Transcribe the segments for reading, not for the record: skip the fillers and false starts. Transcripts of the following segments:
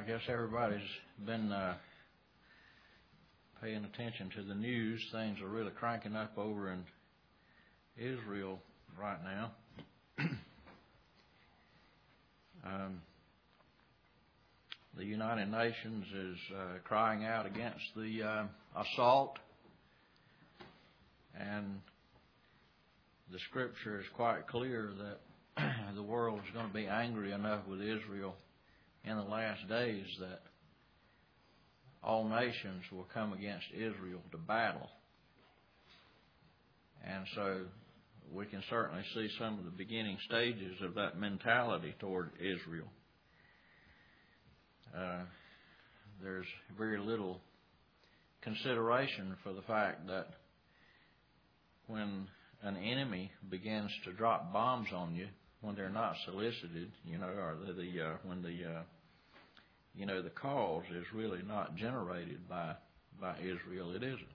I guess everybody's been paying attention to the news. Things are really cranking up over in Israel right now. The United Nations is crying out against the assault, and the Scripture is quite clear that the world is going to be angry enough with Israel in the last days that all nations will come against Israel to battle. And so we can certainly see some of the beginning stages of that mentality toward Israel. There's very little consideration for the fact that when an enemy begins to drop bombs on you when they're not solicited, or when the cause is really not generated by Israel, it isn't.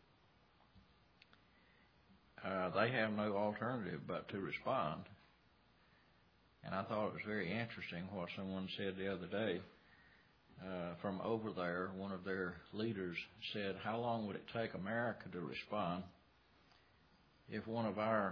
They have no alternative but to respond. And I thought it was very interesting what someone said the other day. From over there, one of their leaders said, how long would it take America to respond if one of our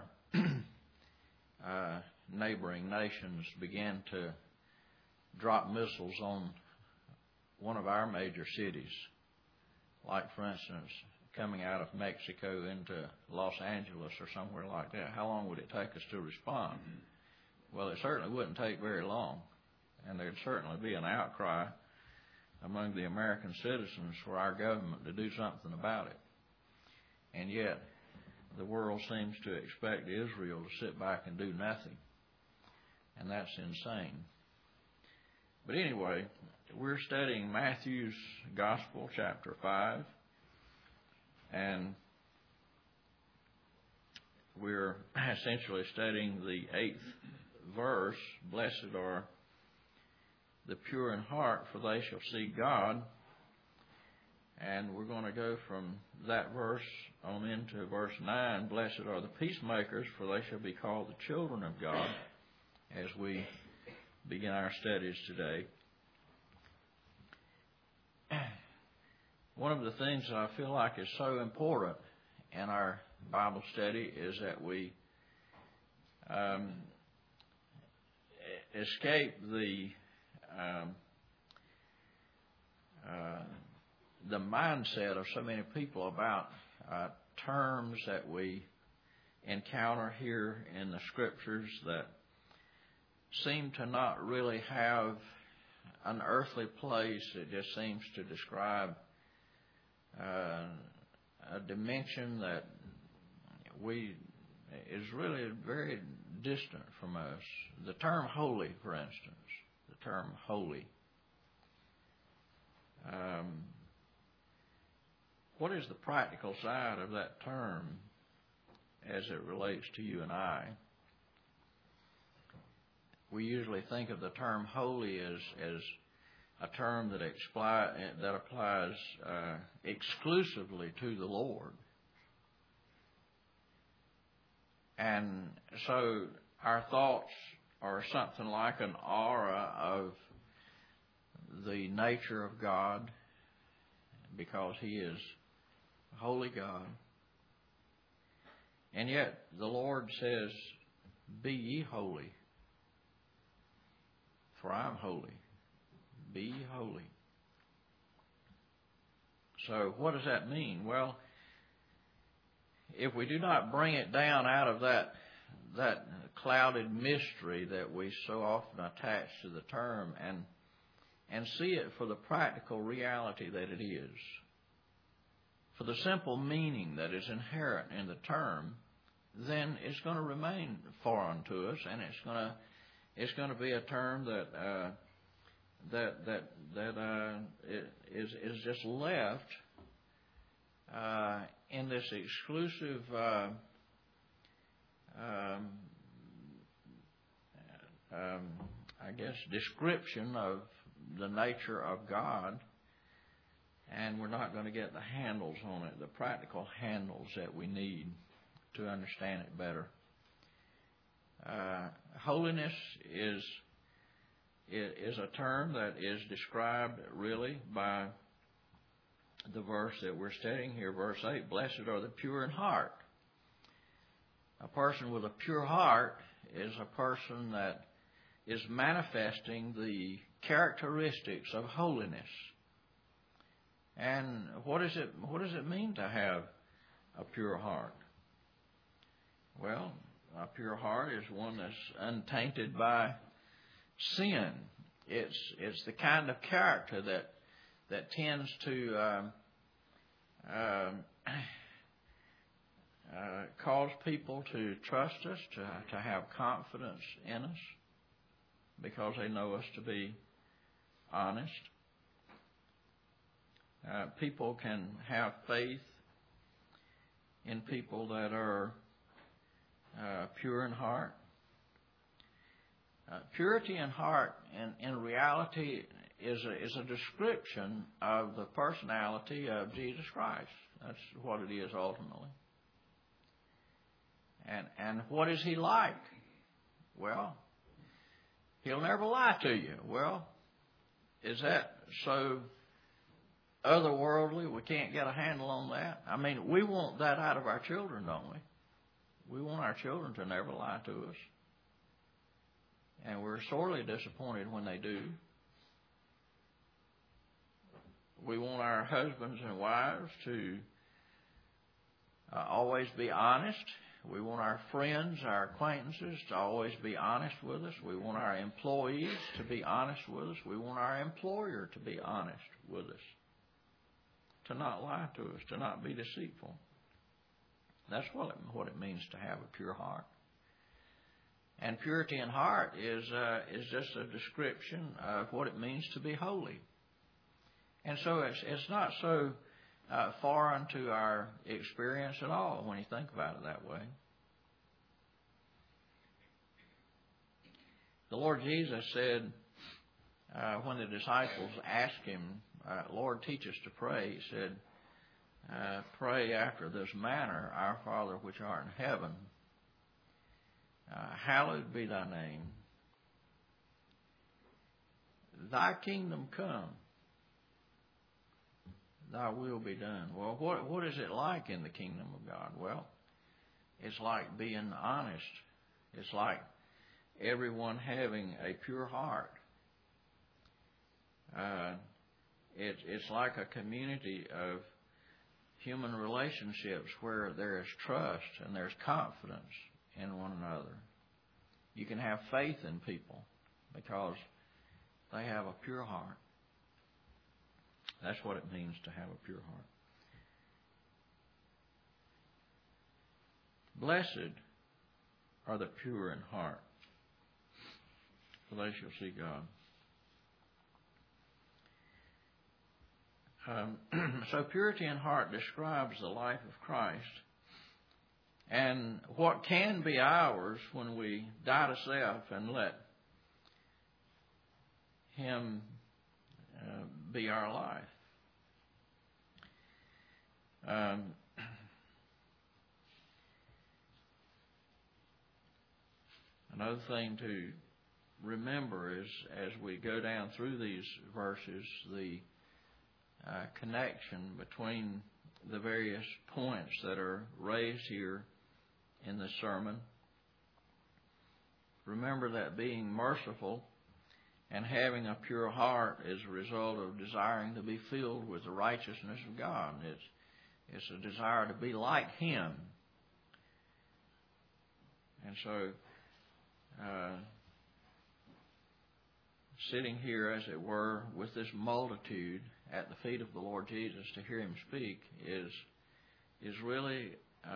neighboring nations began to drop missiles on one of our major cities, like, for instance, coming out of Mexico into Los Angeles or somewhere like that? How long would it take us to respond? Well, it certainly wouldn't take very long, and there'd certainly be an outcry among the American citizens for our government to do something about it. And yet, the world seems to expect Israel to sit back and do nothing. And that's insane. But anyway, we're studying Matthew's Gospel, chapter 5. And we're essentially studying the 8th verse, blessed are the pure in heart, for they shall see God. And we're going to go from that verse on into verse 9. Blessed are the peacemakers, for they shall be called the children of God, as we begin our studies today. One of the things that I feel like is so important in our Bible study is that we escape the mindset of so many people about terms that we encounter here in the Scriptures that seem to not really have an earthly place. It just seems to describe a dimension that is really very distant from us. The term holy, for instance. The term holy. What is the practical side of that term as it relates to you and I? We usually think of the term holy as a term that applies exclusively to the Lord. And so our thoughts are something like an aura of the nature of God, because He is holy God. And yet the Lord says, be ye holy, for I am holy. Be ye holy. So what does that mean? Well, if we do not bring it down out of that clouded mystery that we so often attach to the term and see it for the practical reality that it is, for the simple meaning that is inherent in the term, then it's going to remain foreign to us, and it's going to be a term that is just left in this exclusive description of the nature of God, and we're not going to get the handles on it, the practical handles that we need to understand it better. Holiness is is a term that is described really by the verse that we're studying here, verse 8. Blessed are the pure in heart. A person with a pure heart is a person that is manifesting the characteristics of holiness. And what does it mean to have a pure heart? Well, a pure heart is one that's untainted by sin. It's the kind of character that tends to cause people to trust us, to have confidence in us, because they know us to be honest. People can have faith in people that are pure in heart. Purity in heart, in reality, is a description of the personality of Jesus Christ. That's what it is ultimately. And what is He like? Well, He'll never lie to you. Well, is that so otherworldly? We can't get a handle on that. I mean, we want that out of our children, don't we? We want our children to never lie to us. And we're sorely disappointed when they do. We want our husbands and wives to always be honest. We want our friends, our acquaintances to always be honest with us. We want our employees to be honest with us. We want our employer to be honest with us, to not lie to us, to not be deceitful. That's what it means to have a pure heart. And purity in heart is just a description of what it means to be holy. And so it's not so foreign to our experience at all when you think about it that way. The Lord Jesus said, when the disciples asked Him, Lord, teach us to pray, He said, pray after this manner, Our Father which art in heaven, hallowed be thy name. Thy kingdom come. Thy will be done. Well, what is it like in the kingdom of God? Well, it's like being honest. It's like everyone having a pure heart. It's like a community of human relationships where there is trust and there's confidence in one another. You can have faith in people because they have a pure heart. That's what it means to have a pure heart. Blessed are the pure in heart, for they shall see God. So purity in heart describes the life of Christ and what can be ours when we die to self and let Him be our life. Another thing to remember is, as we go down through these verses, the connection between the various points that are raised here in the sermon. Remember that being merciful and having a pure heart is a result of desiring to be filled with the righteousness of God. It's a desire to be like Him. And so, sitting here, as it were, with this multitude at the feet of the Lord Jesus to hear Him speak is really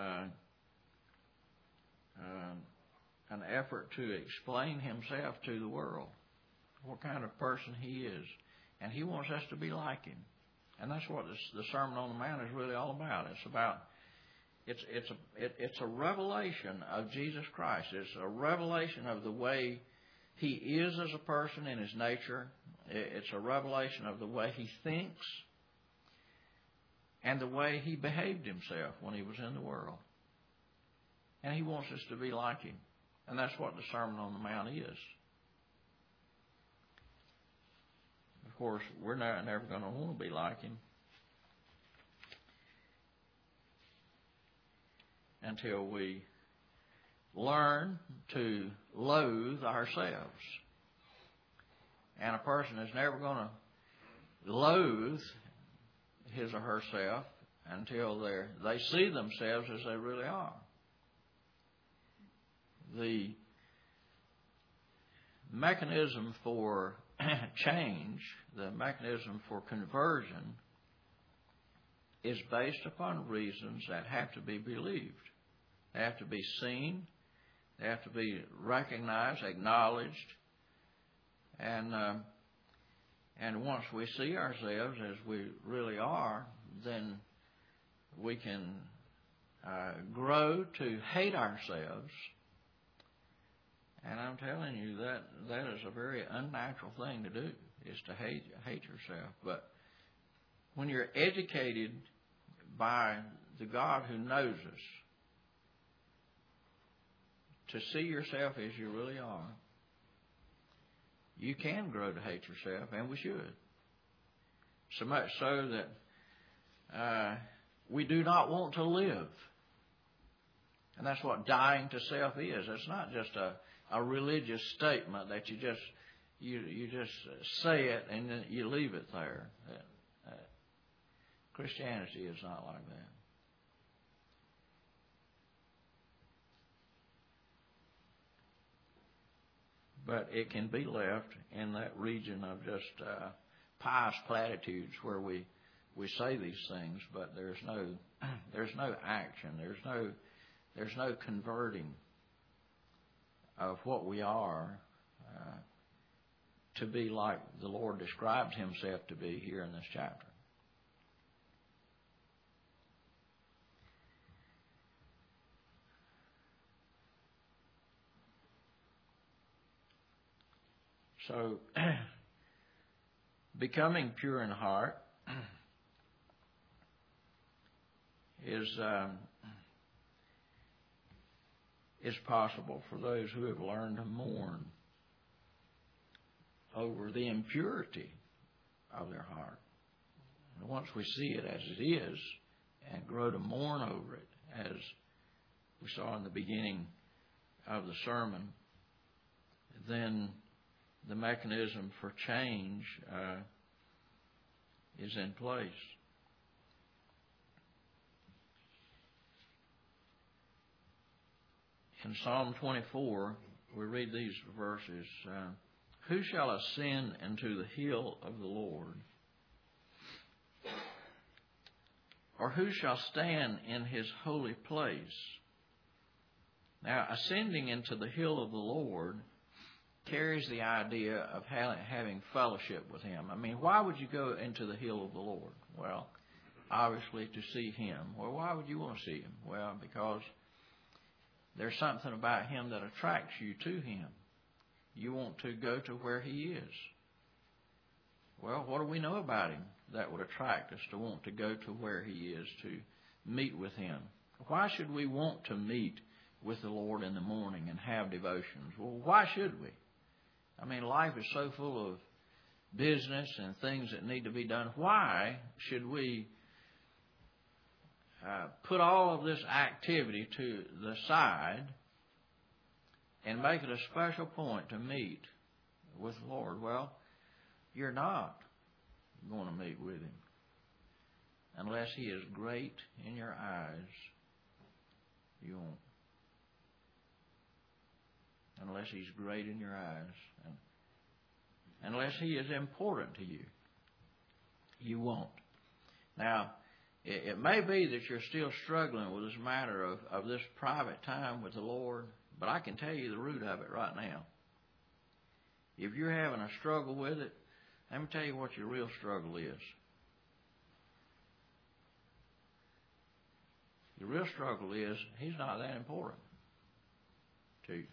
an effort to explain Himself to the world, what kind of person He is. And He wants us to be like Him. And that's what the Sermon on the Mount is really all about. It's a revelation of Jesus Christ. It's a revelation of the way He is as a person in His nature. It's a revelation of the way He thinks and the way He behaved Himself when He was in the world. And He wants us to be like Him. And that's what the Sermon on the Mount is. of course, we're never going to want to be like him until we learn to loathe ourselves. And a person is never going to loathe his or herself until they see themselves as they really are. The mechanism for change, the mechanism for conversion, is based upon reasons that have to be believed. They have to be seen. They have to be recognized, acknowledged. And once we see ourselves as we really are, then we can grow to hate ourselves. And I'm telling you that is a very unnatural thing to do, is to hate yourself. But when you're educated by the God who knows us, to see yourself as you really are, you can grow to hate yourself, and we should. So much so that we do not want to live. And that's what dying to self is. It's not just a religious statement that you just say it and then you leave it there. Christianity is not like that. But it can be left in that region of just pious platitudes where we say these things, but there's no action. There's no converting of what we are to be like the Lord describes himself to be here in this chapter. So, becoming pure in heart is possible for those who have learned to mourn over the impurity of their heart. And once we see it as it is and grow to mourn over it, as we saw in the beginning of the sermon, then the mechanism for change is in place. In Psalm 24, we read these verses. Who shall ascend into the hill of the Lord? Or who shall stand in his holy place? Now, ascending into the hill of the Lord carries the idea of having fellowship with him. I mean, why would you go into the hill of the Lord? Well, obviously to see him. Well, why would you want to see him? Well, because there's something about him that attracts you to him. You want to go to where he is. Well, what do we know about him that would attract us to want to go to where he is, to meet with him? Why should we want to meet with the Lord in the morning and have devotions? Well, why should we? I mean, life is so full of business and things that need to be done. Why should we put all of this activity to the side and make it a special point to meet with the Lord? Well, you're not going to meet with him unless he is great in your eyes. You won't. Unless he's great in your eyes. And unless he is important to you, you won't. Now, it may be that you're still struggling with this matter of this private time with the Lord, but I can tell you the root of it right now. If you're having a struggle with it, let me tell you what your real struggle is. Your real struggle is he's not that important to you.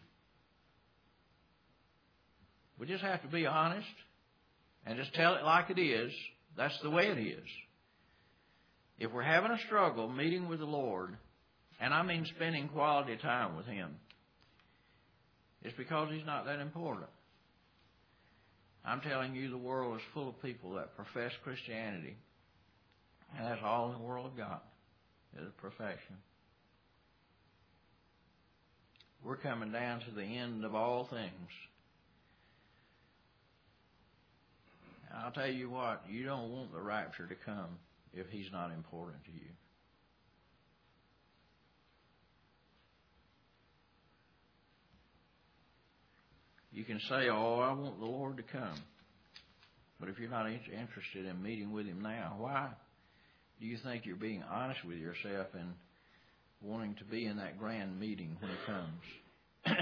We just have to be honest and just tell it like it is. That's the way it is. If we're having a struggle meeting with the Lord, and I mean spending quality time with him, it's because he's not that important. I'm telling you, the world is full of people that profess Christianity, and that's all the world got is a profession. We're coming down to the end of all things. I'll tell you what, you don't want the rapture to come if He's not important to you. You can say, oh, I want the Lord to come. But if you're not interested in meeting with Him now, why do you think you're being honest with yourself and wanting to be in that grand meeting when He comes?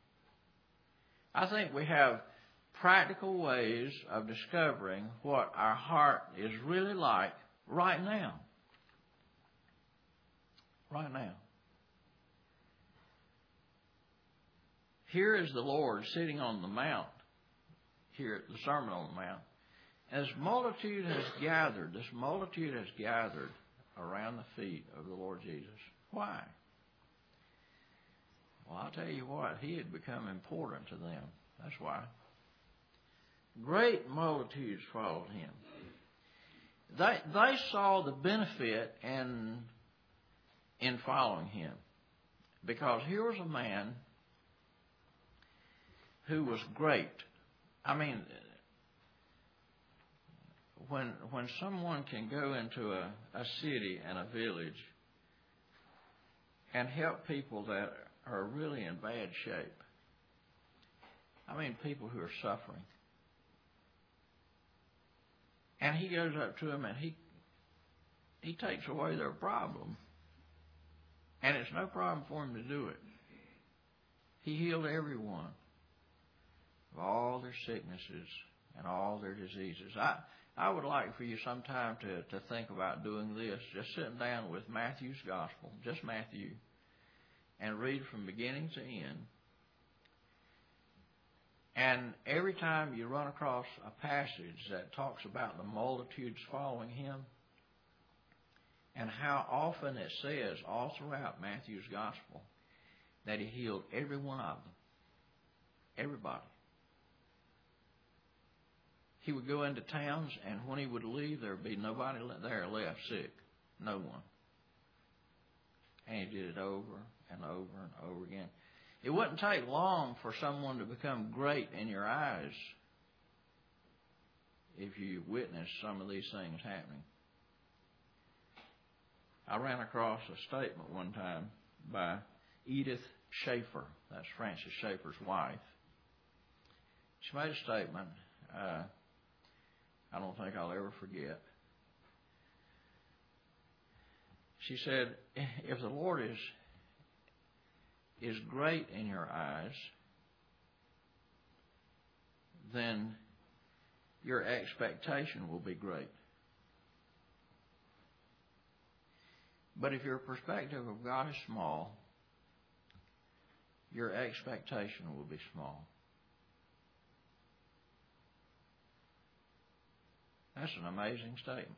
I think we have practical ways of discovering what our heart is really like right now. Right now. Here is the Lord sitting on the mount, here at the Sermon on the Mount. As multitude has gathered, this multitude has gathered around the feet of the Lord Jesus. Why? Well, I'll tell you what, He had become important to them. That's why. Great multitudes followed Him. They saw the benefit in following Him. Because here was a man who was great. I mean, when someone can go into a city and a village and help people that are really in bad shape, I mean people who are suffering, and he goes up to them and he takes away their problem, and it's no problem for him to do it. He healed everyone of all their sicknesses and all their diseases. I would like for you sometime to think about doing this, just sitting down with Matthew's Gospel, just Matthew, and read from beginning to end. And every time you run across a passage that talks about the multitudes following Him, and how often it says all throughout Matthew's Gospel that He healed every one of them. Everybody. He would go into towns, and when He would leave, there would be nobody there left sick. No one. And He did it over and over and over again. It wouldn't take long for someone to become great in your eyes if you witnessed some of these things happening. I ran across a statement one time by Edith Schaefer. That's Francis Schaeffer's wife. She made a statement I don't think I'll ever forget. She said, if the Lord is great in your eyes, then your expectation will be great. But if your perspective of God is small, your expectation will be small. That's an amazing statement.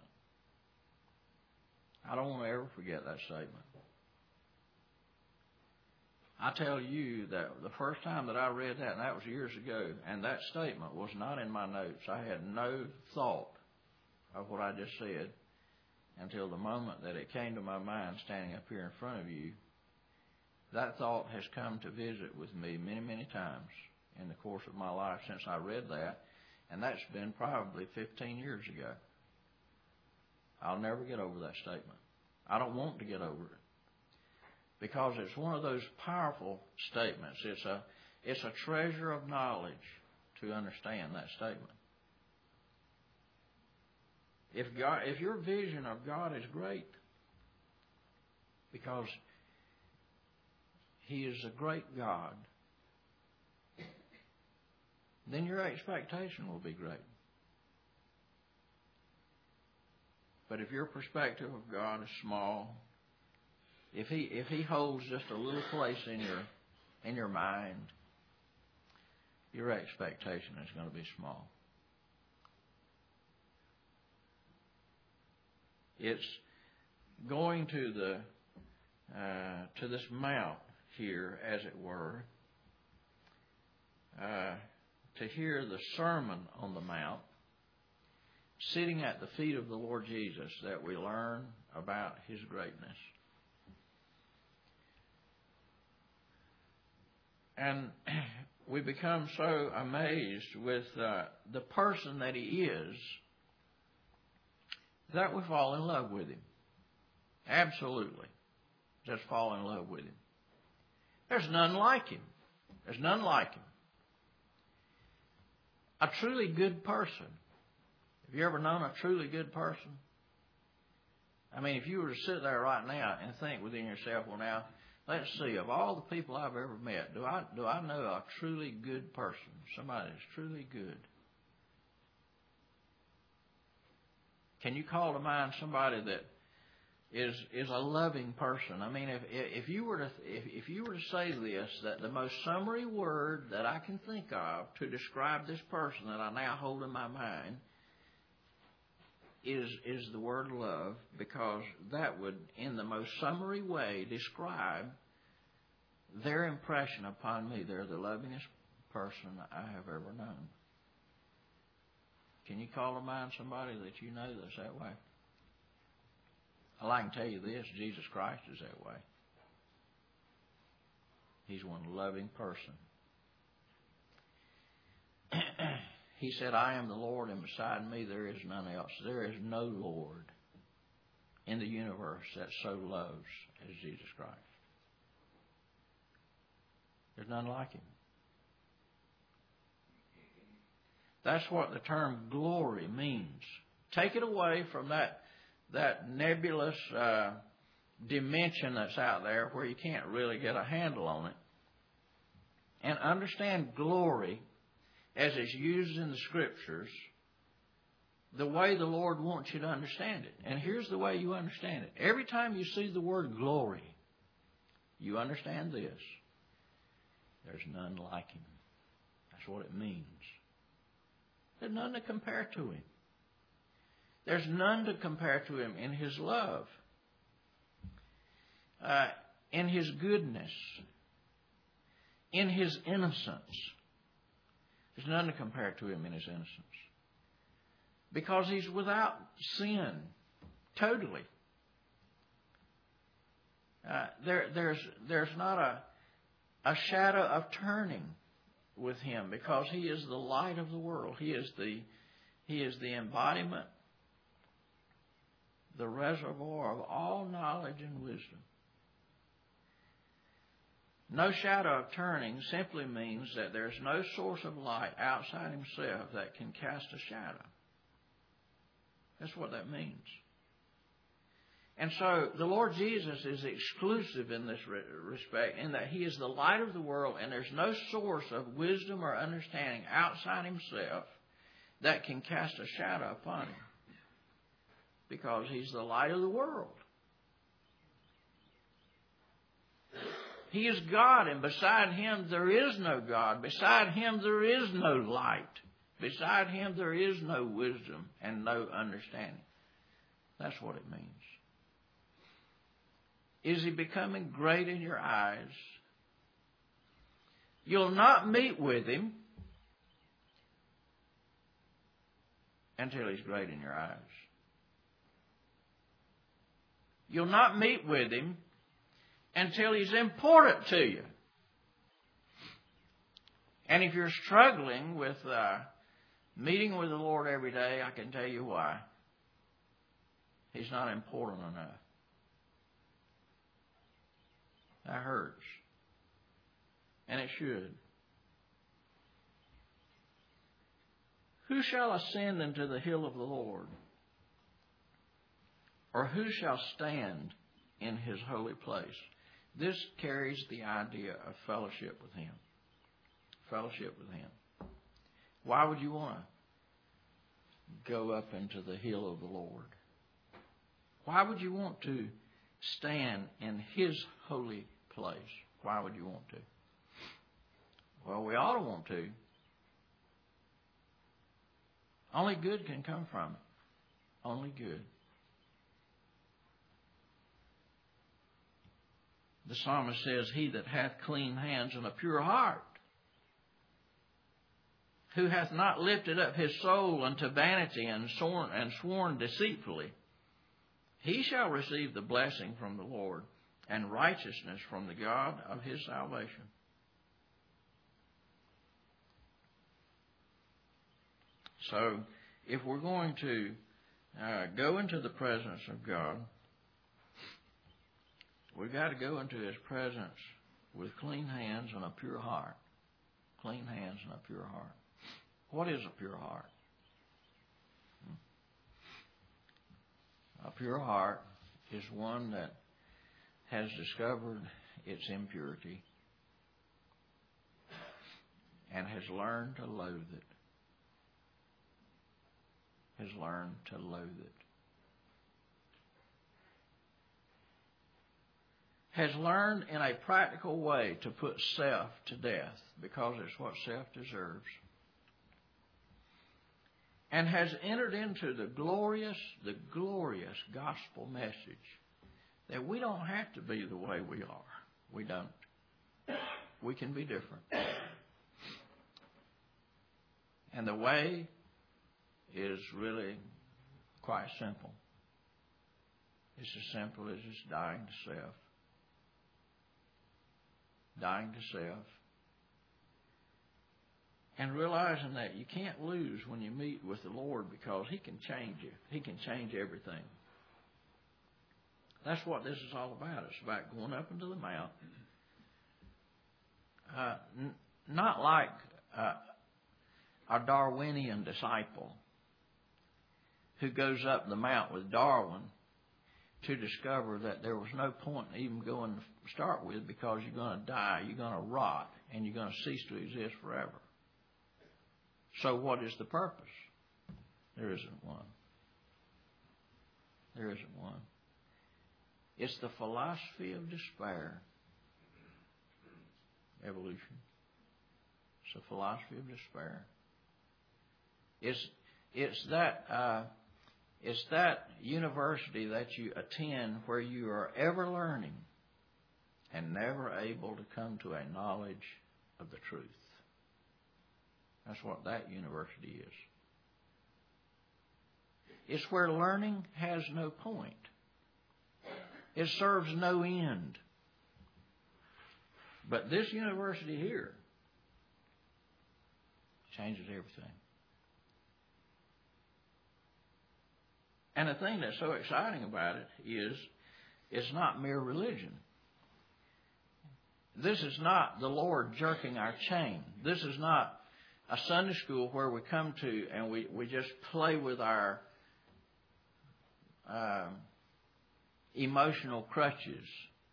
I don't want to ever forget that statement. I tell you that the first time that I read that, and that was years ago, and that statement was not in my notes. I had no thought of what I just said until the moment that it came to my mind standing up here in front of you. That thought has come to visit with me many, many times in the course of my life since I read that, and that's been probably 15 years ago. I'll never get over that statement. I don't want to get over it, because it's one of those powerful statements. It's a treasure of knowledge to understand that statement. If your vision of God is great, because He is a great God, then your expectation will be great. But if your perspective of God is small, if He holds just a little place in your mind, your expectation is going to be small. It's going to this mount here, as it were, to hear the Sermon on the Mount, sitting at the feet of the Lord Jesus, that we learn about His greatness. And we become so amazed with the person that He is that we fall in love with Him. Absolutely. Just fall in love with Him. There's none like Him. There's none like Him. A truly good person. Have you ever known a truly good person? I mean, if you were to sit there right now and think within yourself, well now, let's see, of all the people I've ever met, do I know a truly good person? Somebody that's truly good. Can you call to mind somebody that is a loving person? I mean, if you were to say this, that the most summary word that I can think of to describe this person that I now hold in my mind is the word love, because that would, in the most summary way, describe their impression upon me. They're the lovingest person I have ever known. Can you call to mind somebody that you know that's that way? Well, I can tell you this, Jesus Christ is that way. He's one loving person. He said, I am the Lord, and beside me there is none else. There is no Lord in the universe that so loves as Jesus Christ. There's none like Him. That's what the term glory means. Take it away from that nebulous dimension that's out there where you can't really get a handle on it, and understand glory as it's used in the Scriptures the way the Lord wants you to understand it. And here's the way you understand it. Every time you see the word glory, you understand this. There's none like Him. That's what it means. There's none to compare to Him. There's none to compare to Him in His love, in His goodness, in His innocence. There's none to compare to Him in His innocence. Because He's without sin, totally. There's not a shadow of turning with Him, because He is the light of the world. He is the embodiment, the reservoir of all knowledge and wisdom. No shadow of turning simply means that there's no source of light outside Himself that can cast a shadow. That's what that means. And so the Lord Jesus is exclusive in this respect, in that He is the light of the world, and there's no source of wisdom or understanding outside Himself that can cast a shadow upon Him, because He's the light of the world. He is God, and beside Him there is no God. Beside Him there is no light. Beside Him there is no wisdom and no understanding. That's what it means. Is He becoming great in your eyes? You'll not meet with Him until He's great in your eyes. You'll not meet with Him until He's important to you. And if you're struggling with meeting with the Lord every day, I can tell you why. He's not important enough. That hurts. And it should. Who shall ascend into the hill of the Lord? Or who shall stand in His holy place? This carries the idea of fellowship with Him. Fellowship with Him. Why would you want to go up into the hill of the Lord? Why would you want to stand in His holy place? Why would you want to? Well, we ought to want to. Only good can come from it. Only good. The psalmist says, He that hath clean hands and a pure heart. who hath not lifted up his soul unto vanity and sworn deceitfully, he shall receive the blessing from the Lord and righteousness from the God of his salvation. So, if we're going to go into the presence of God, we've got to go into his presence with clean hands and a pure heart. Clean hands and a pure heart. What is a pure heart? A pure heart is one that has discovered its impurity and has learned to loathe it. Has learned to loathe it. Has learned in a practical way to put self to death because it's what self deserves. And has entered into the glorious gospel message that we don't have to be the way we are. We don't. We can be different. And the way is really quite simple. It's as simple as just dying to self. Dying to self. And realizing that you can't lose when you meet with the Lord because he can change you. He can change everything. That's what this is all about. It's about going up into the mountain. Not like a Darwinian disciple who goes up the mount with Darwin to discover that there was no point in even going to start with because you're going to die, you're going to rot, and you're going to cease to exist forever. So what is the purpose? There isn't one. There isn't one. It's the philosophy of despair. Evolution. It's the philosophy of despair. It's that university that you attend where you are ever learning and never able to come to a knowledge of the truth. That's what that university is. It's where learning has no point. It serves no end. But this university here changes everything. And the thing that's so exciting about it is it's not mere religion. This is not the Lord jerking our chain. This is not a Sunday school where we come to and we just play with our emotional crutches,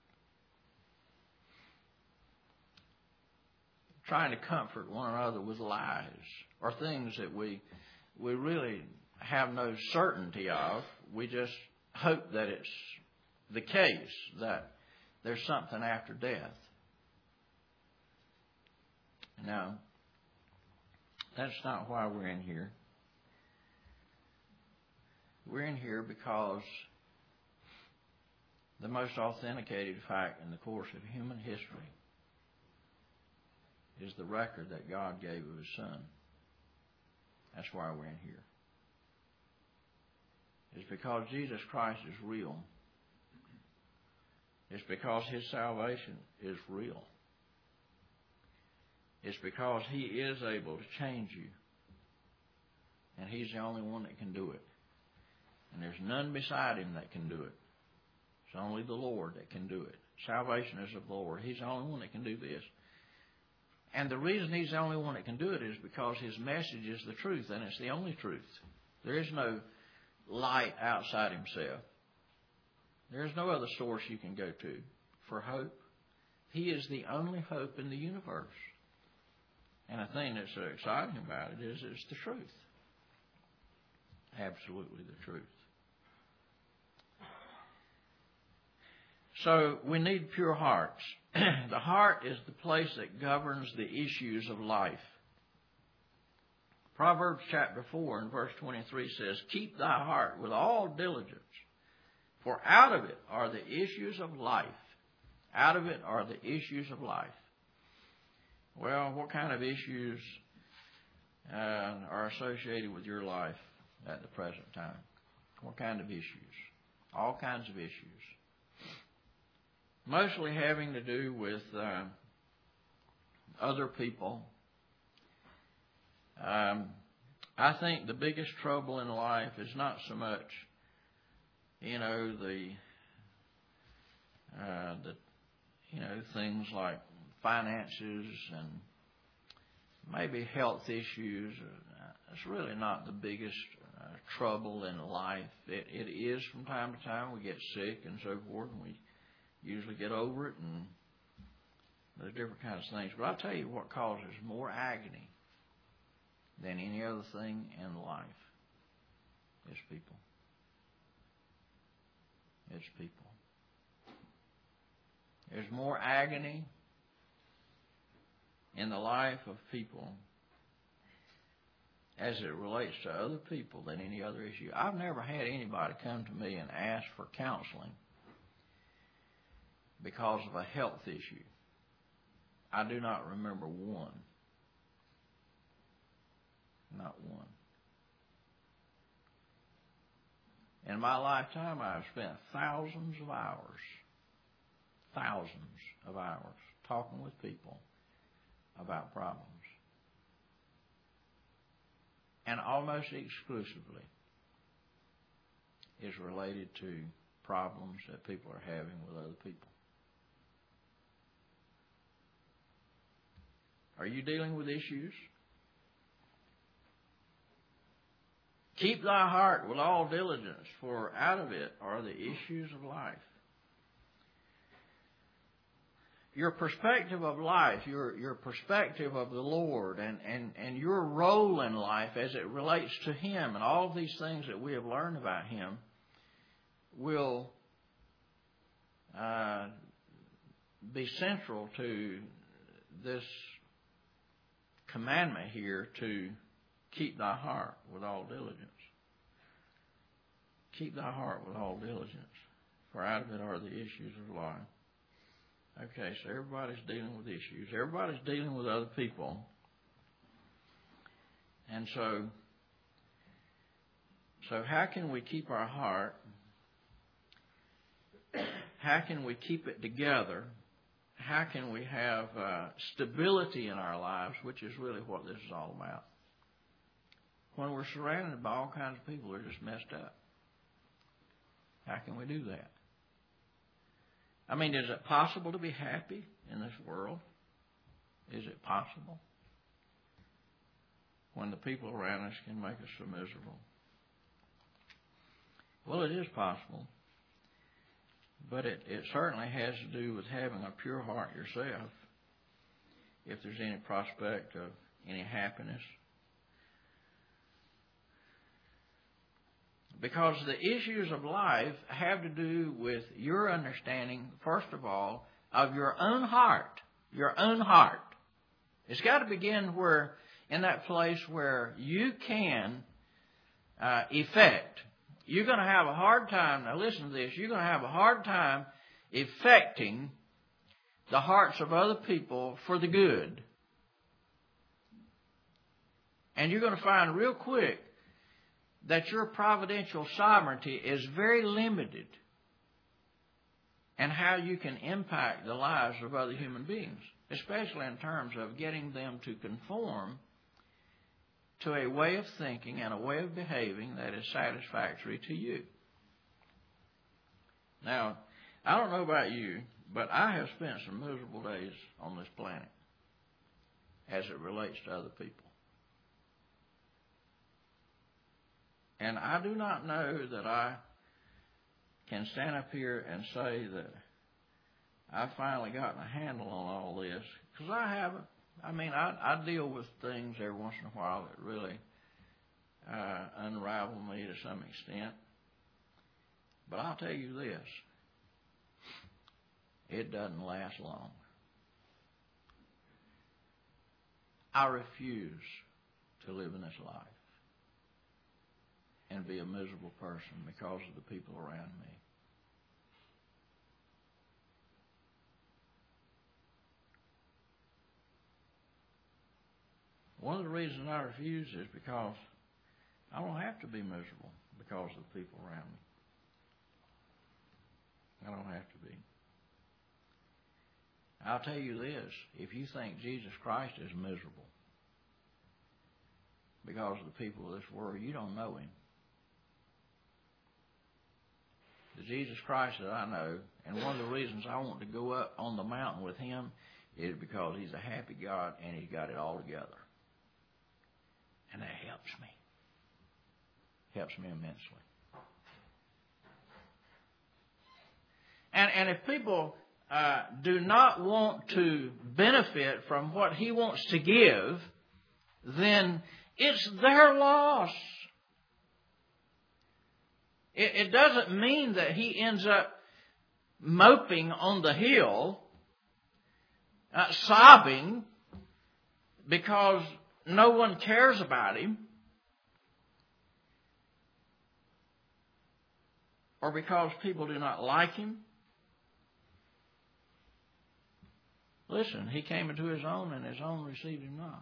trying to comfort one another with lies or things that we really have no certainty of. We just hope that it's the case, that there's something after death. No, that's not why we're in here. We're in here because the most authenticated fact in the course of human history is the record that God gave of His Son. That's why we're in here. It's because Jesus Christ is real. It's because His salvation is real. It's because He is able to change you. And He's the only one that can do it. And there's none beside Him that can do it. It's only the Lord that can do it. Salvation is of the Lord. He's the only one that can do this. And the reason He's the only one that can do it is because His message is the truth, and it's the only truth. There is no light outside Himself. There is no other source you can go to for hope. He is the only hope in the universe. And the thing that's so exciting about it is it's the truth. Absolutely the truth. So we need pure hearts. The heart is the place that governs the issues of life. Proverbs chapter 4 and verse 23 says, "Keep thy heart with all diligence, for out of it are the issues of life." Out of it are the issues of life. Well, what kind of issues are associated with your life at the present time? What kind of issues? All kinds of issues. Mostly having to do with other people. I think the biggest trouble in life is not so much, the things like finances and maybe health issues. It's really not the biggest trouble in life. It is from time to time. We get sick and so forth, and we usually get over it, and there's different kinds of things. But I'll tell you what causes more agony than any other thing in life is people. It's people. There's more agony in the life of people as it relates to other people than any other issue. I've never had anybody come to me and ask for counseling because of a health issue. I do not remember one. Not one. In my lifetime, I've spent thousands of hours talking with people about problems. And almost exclusively is related to problems that people are having with other people. Are you dealing with issues? Keep thy heart with all diligence, for out of it are the issues of life. Your perspective of life, your perspective of the Lord, and your role in life as it relates to Him, and all of these things that we have learned about Him, will be central to this commandment here to keep thy heart with all diligence. Keep thy heart with all diligence, for out of it are the issues of life. Okay, so everybody's dealing with issues. Everybody's dealing with other people. And so how can we keep our heart? How can we keep it together? How can we have stability in our lives, which is really what this is all about? When we're surrounded by all kinds of people who are just messed up. How can we do that? I mean, is it possible to be happy in this world? Is it possible? When the people around us can make us so miserable. Well, it is possible. But it certainly has to do with having a pure heart yourself, if there's any prospect of any happiness. Because the issues of life have to do with your understanding, first of all, of your own heart. Your own heart. It's got to begin in that place where you can effect. You're going to have a hard time, now listen to this, you're going to have a hard time effecting the hearts of other people for the good. And you're going to find real quick that your providential sovereignty is very limited in how you can impact the lives of other human beings, especially in terms of getting them to conform to a way of thinking and a way of behaving that is satisfactory to you. Now, I don't know about you, but I have spent some miserable days on this planet as it relates to other people. And I do not know that I can stand up here and say that I've finally gotten a handle on all this, because I haven't. I mean, I deal with things every once in a while that really unravel me to some extent. But I'll tell you this, it doesn't last long. I refuse to live in this life and be a miserable person because of the people around me. One of the reasons I refuse is because I don't have to be miserable because of the people around me. I don't have to be. I'll tell you this, if you think Jesus Christ is miserable because of the people of this world, you don't know Him. The Jesus Christ that I know, and one of the reasons I want to go up on the mountain with Him is because He's a happy God and He's got it all together. And that helps me. Helps me immensely. And if people do not want to benefit from what He wants to give, then it's their loss. It doesn't mean that he ends up moping on the hill, sobbing because no one cares about him, or because people do not like him. Listen, he came into his own, and his own received him not.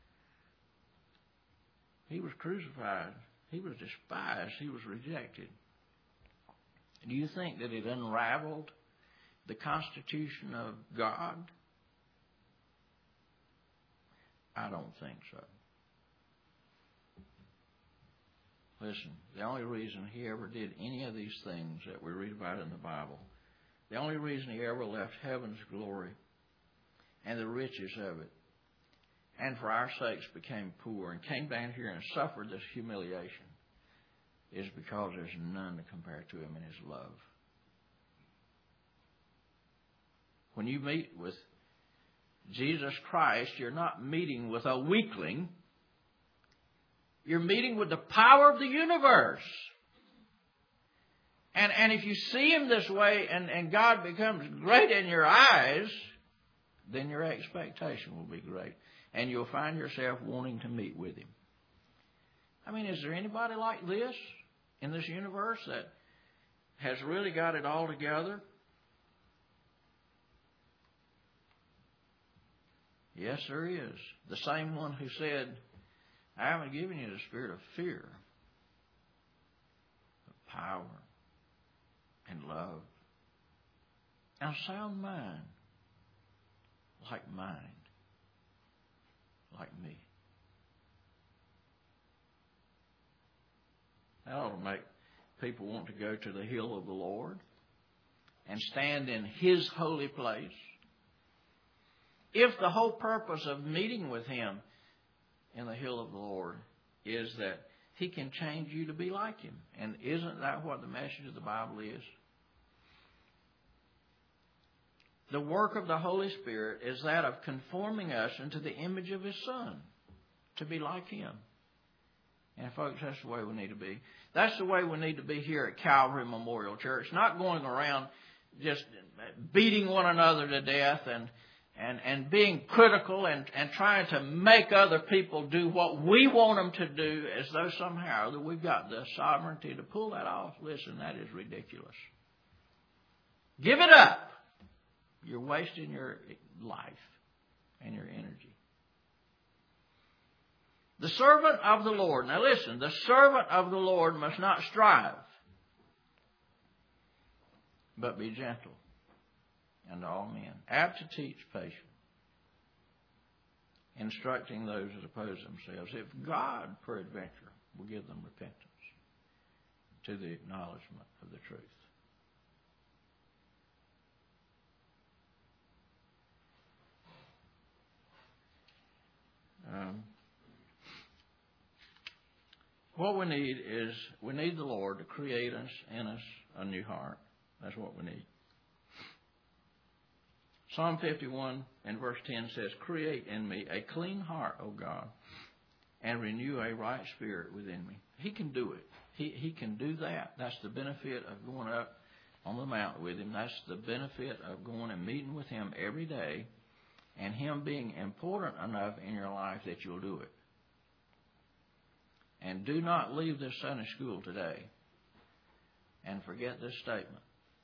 He was crucified. He was despised. He was rejected. Do you think that it unraveled the constitution of God? I don't think so. Listen, the only reason he ever did any of these things that we read about in the Bible, the only reason he ever left heaven's glory and the riches of it, and for our sakes became poor and came down here and suffered this humiliation, is because there's none to compare to him in his love. When you meet with Jesus Christ, you're not meeting with a weakling. You're meeting with the power of the universe. And if you see him this way and God becomes great in your eyes, then your expectation will be great. And you'll find yourself wanting to meet with him. I mean, is there anybody like this in this universe that has really got it all together? Yes, there is. The same one who said, I haven't given you the spirit of fear, of power, and love, and a sound mind, like mine, like me. That ought to make people want to go to the hill of the Lord and stand in His holy place. If the whole purpose of meeting with Him in the hill of the Lord is that He can change you to be like Him. And isn't that what the message of the Bible is? The work of the Holy Spirit is that of conforming us into the image of His Son, to be like Him. And folks, that's the way we need to be. That's the way we need to be here at Calvary Memorial Church. Not going around just beating one another to death and being critical and trying to make other people do what we want them to do as though somehow that we've got the sovereignty to pull that off. Listen, that is ridiculous. Give it up. You're wasting your life and your energy. The servant of the Lord. Now listen, the servant of the Lord must not strive, but be gentle unto all men, apt to teach, patient, instructing those that oppose themselves, if God, peradventure, will give them repentance to the acknowledgement of the truth. What we need is, we need the Lord to create in us a new heart. That's what we need. Psalm 51 and verse 10 says, create in me a clean heart, O God, and renew a right spirit within me. He can do it. He can do that. That's the benefit of going up on the mountain with Him. That's the benefit of going and meeting with Him every day and Him being important enough in your life that you'll do it. And do not leave this Sunday school today and forget this statement.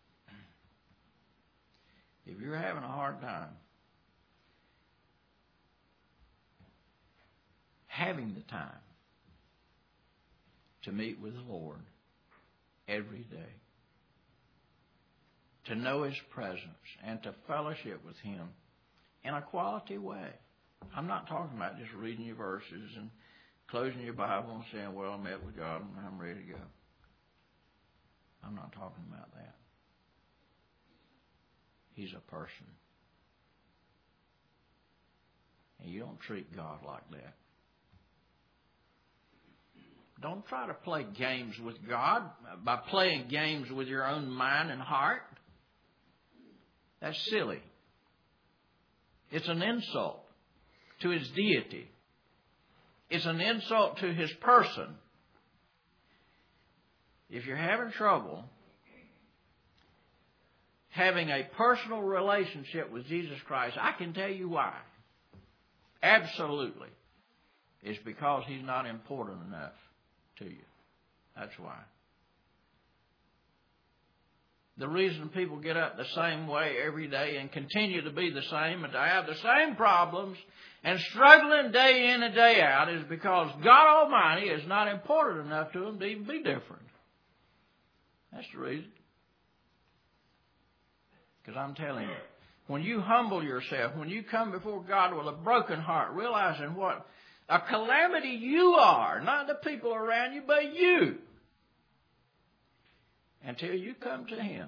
If you're having a hard time, having the time to meet with the Lord every day, to know His presence and to fellowship with Him in a quality way. I'm not talking about just reading your verses and closing your Bible and saying, well, I met with God and I'm ready to go. I'm not talking about that. He's a person. And you don't treat God like that. Don't try to play games with God by playing games with your own mind and heart. That's silly. It's an insult to His deity. It's an insult to His person. If you're having trouble having a personal relationship with Jesus Christ, I can tell you why. Absolutely. It's because He's not important enough to you. That's why. The reason people get up the same way every day and continue to be the same and to have the same problems and struggling day in and day out is because God Almighty is not important enough to them to even be different. That's the reason. Because I'm telling you, when you humble yourself, when you come before God with a broken heart, realizing what a calamity you are, not the people around you, but you, until you come to Him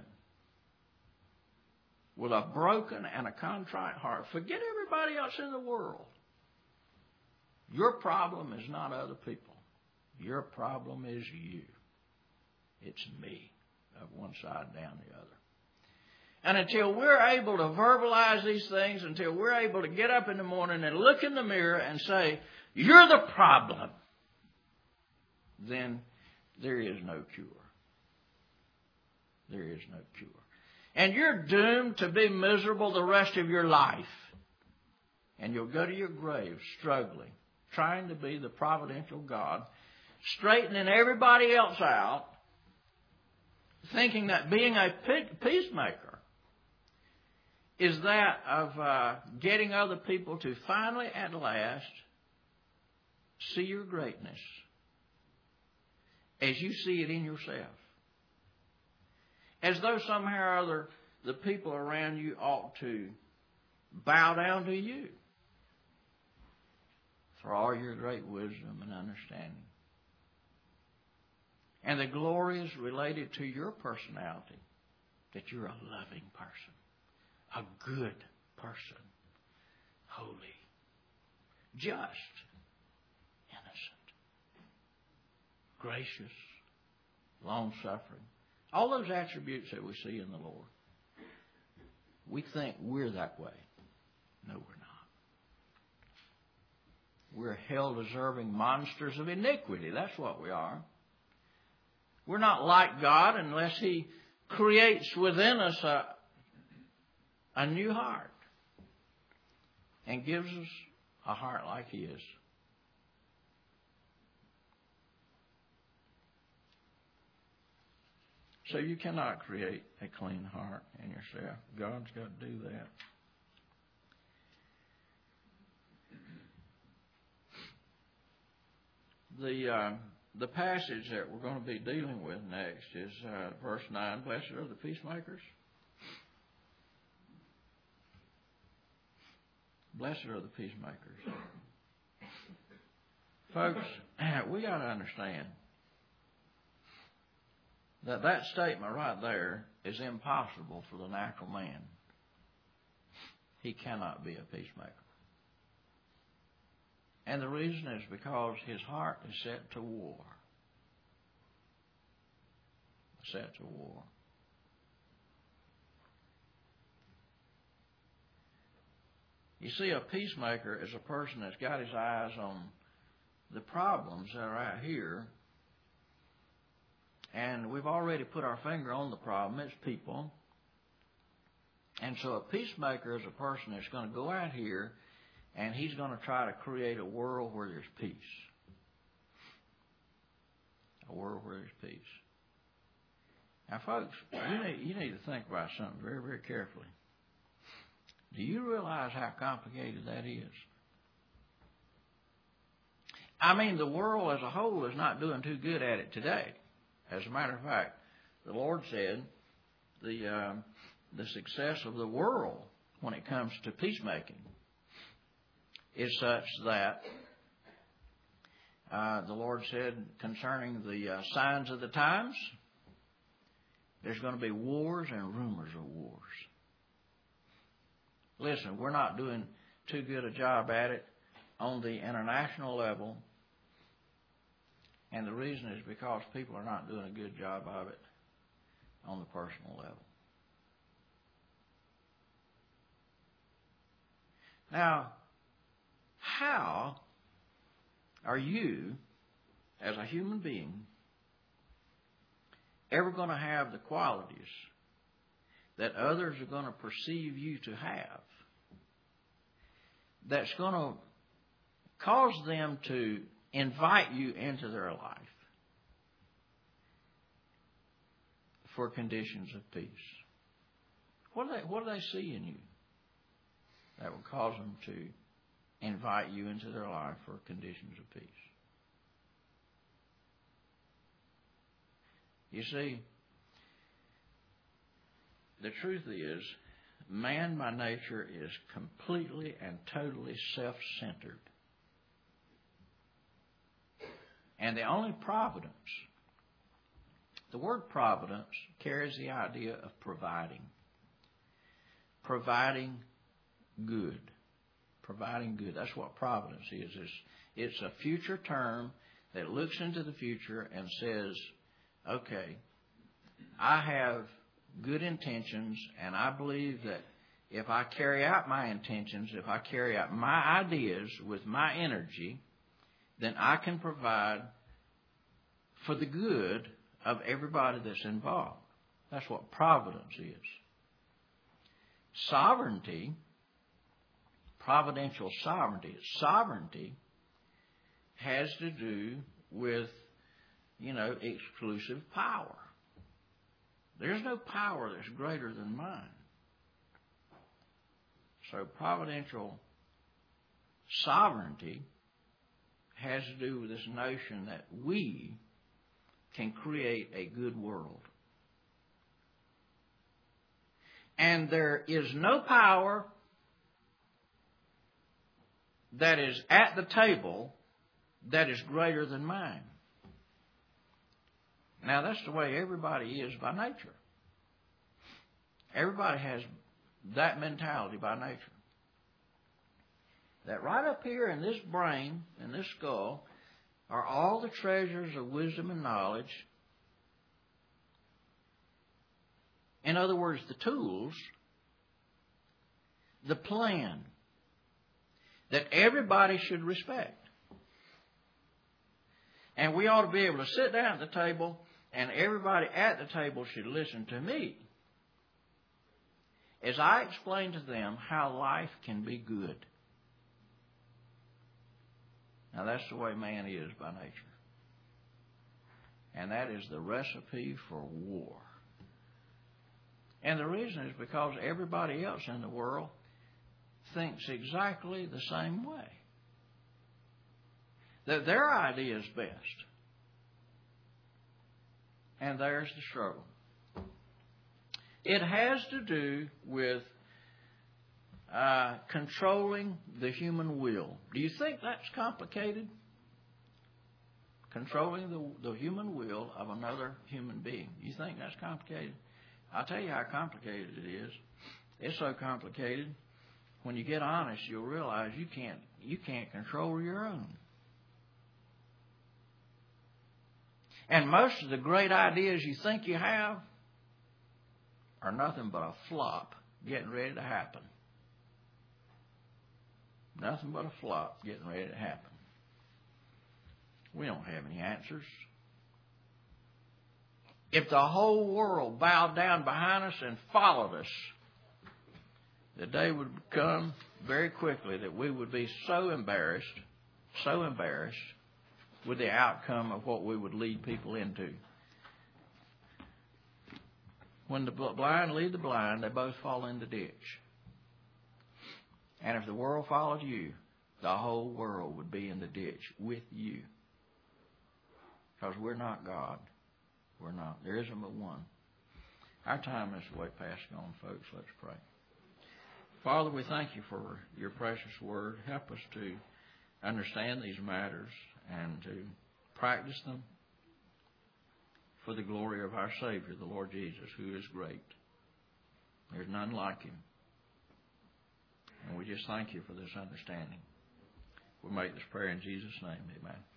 with a broken and a contrite heart. Forget everybody else in the world. Your problem is not other people. Your problem is you. It's me, of one side down the other. And until we're able to verbalize these things, until we're able to get up in the morning and look in the mirror and say, you're the problem, then there is no cure. There is no cure. And you're doomed to be miserable the rest of your life. And you'll go to your grave struggling, trying to be the providential God, straightening everybody else out, thinking that being a peacemaker is that of getting other people to finally, at last, see your greatness as you see it in yourself. As though somehow or other the people around you ought to bow down to you for all your great wisdom and understanding. And the glory is related to your personality, that you're a loving person, a good person, holy, just, innocent, gracious, long-suffering. All those attributes that we see in the Lord. We think we're that way. No, we're not. We're hell-deserving monsters of iniquity. That's what we are. We're not like God unless He creates within us a new heart and gives us a heart like His. So you cannot create a clean heart in yourself. God's got to do that. The passage that we're going to be dealing with next is verse 9. Blessed are the peacemakers. Blessed are the peacemakers. Folks, we got to understand that statement right there is impossible for the natural man. He cannot be a peacemaker. And the reason is because his heart is set to war. Set to war. You see, a peacemaker is a person that's got his eyes on the problems that are out here. And we've already put our finger on the problem. It's people. And so a peacemaker is a person that's going to go out here and he's going to try to create a world where there's peace. A world where there's peace. Now, folks, you need to think about something very, very carefully. Do you realize how complicated that is? I mean, the world as a whole is not doing too good at it today. As a matter of fact, the Lord said the success of the world when it comes to peacemaking is such that the Lord said concerning the signs of the times, there's going to be wars and rumors of wars. Listen, we're not doing too good a job at it on the international level, and the reason is because people are not doing a good job of it on the personal level. Now, how are you, as a human being, ever going to have the qualities that others are going to perceive you to have that's going to cause them to invite you into their life for conditions of peace? What do they see in you that would cause them to invite you into their life for conditions of peace? You see, the truth is, man by nature is completely and totally self-centered. And the only providence, the word providence carries the idea of providing. Providing good. Providing good. That's what providence is. It's a future term that looks into the future and says, okay, I have good intentions, and I believe that if I carry out my intentions, if I carry out my ideas with my energy, then I can provide for the good of everybody that's involved. That's what providence is. Sovereignty, providential sovereignty, has to do with, exclusive power. There's no power that's greater than mine. So providential sovereignty has to do with this notion that we can create a good world. And there is no power that is at the table that is greater than mine. Now, that's the way everybody is by nature. Everybody has that mentality by nature. That right up here in this brain, in this skull, are all the treasures of wisdom and knowledge. In other words, the tools, the plan that everybody should respect. And we ought to be able to sit down at the table, and everybody at the table should listen to me as I explain to them how life can be good. Now, that's the way man is by nature. And that is the recipe for war. And the reason is because everybody else in the world thinks exactly the same way. That their idea is best. And there's the struggle. It has to do with controlling the human will. Do you think that's complicated? Controlling the human will of another human being. You think that's complicated? I'll tell you how complicated it is. It's so complicated, when you get honest, you'll realize you can't control your own. And most of the great ideas you think you have are nothing but a flop getting ready to happen. Nothing but a flop getting ready to happen. We don't have any answers. If the whole world bowed down behind us and followed us, the day would come very quickly that we would be so embarrassed with the outcome of what we would lead people into. When the blind lead the blind, they both fall in the ditch. And if the world followed you, the whole world would be in the ditch with you. Because we're not God. We're not. There isn't but one. Our time is way past gone, folks. Let's pray. Father, we thank you for your precious word. Help us to understand these matters and to practice them for the glory of our Savior, the Lord Jesus, who is great. There's none like him. And we just thank you for this understanding. We make this prayer in Jesus' name. Amen.